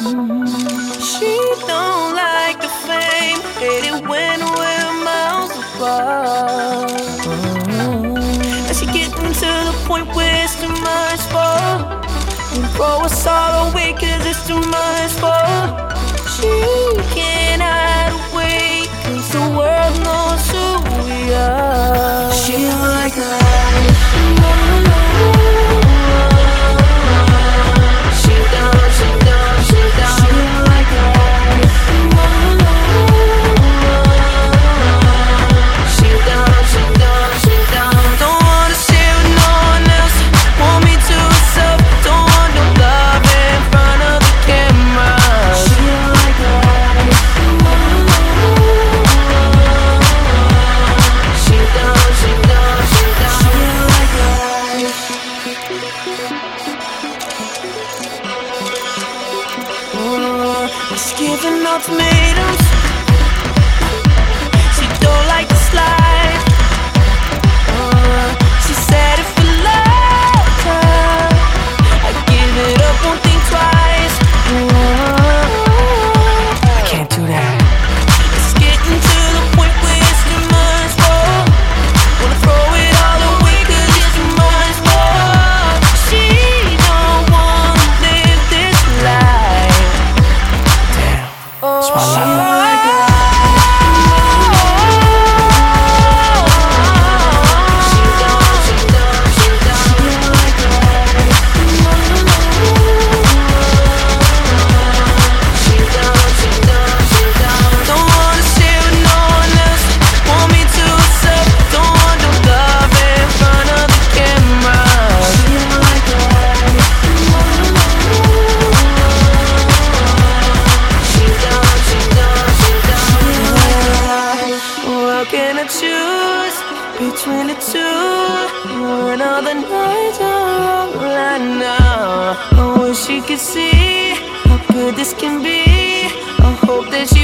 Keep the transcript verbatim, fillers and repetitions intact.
She don't like the fame, hate it when we're miles apart. And she getting to the point where it's too much for her. And throw us all away cause it's too much for her. She can't hide away cause the world knows who we are. She don't like life. She don't, she don't, she don't. She don't like life. She don't, she don't, she don't. Don't wanna share with no one else. Want me to herself. Don't want no love in front of the camera. She don't like life. She don't, she don't, she don't. She don't like life. She's giving ultimatums. She don't like this life. uh, She said if you love her, I give it up, won't think twice. uh, I can't do that. It's getting to the point where it's too much for her. Wanna throw it all away cause it's too much for her. She don't wanna live this life. That's my life. Choose between the two. Another night are right now. I wish she could see how good this can be. I hope that she